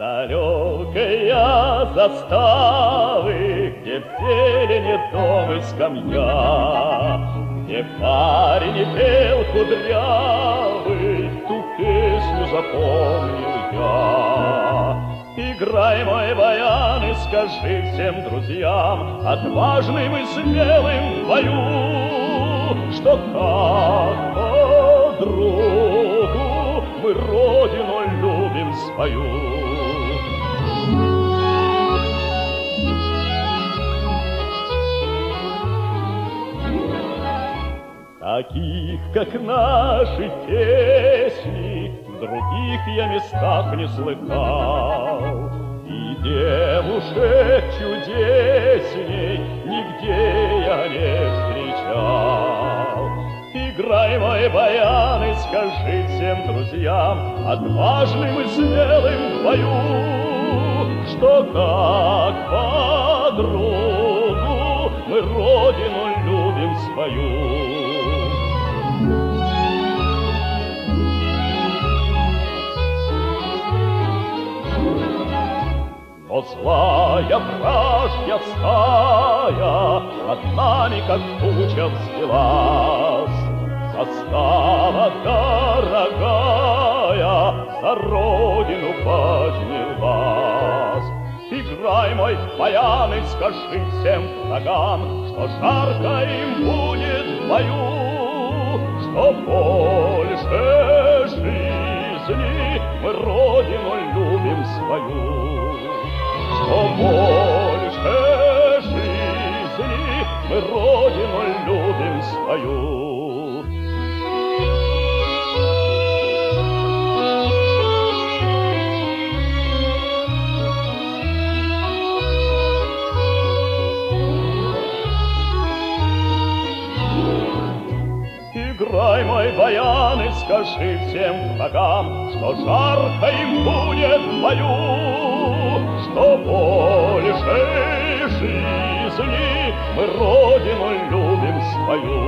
Далекая заставы, где в зелени дом и скамья, где парень пел кудрявый, ту песню запомнил я. Играй, мой баян, и скажи всем друзьям, отважным и смелым в бою, что как подругу мы родину любим свою. Таких, как наши песни, в других я местах не слыхал, и девушек чудесней нигде я не встречал. Играй, мой баян, и скажи всем друзьям, отважным и смелым в бою, что как подругу мы родину любим свою. Но злая вражья стая над нами, как туча, взвилась. Застава дорогая за родину поднялась. Играй, мой баян, и скажи всем врагам, что жарко им будет в бою, что больше жизни мы родину любим свою. Что больше жизни мы родину любим свою. Играй, мой баян, и скажи всем врагам, что жарко им будет в бою, что больше жизни мы родину любим свою.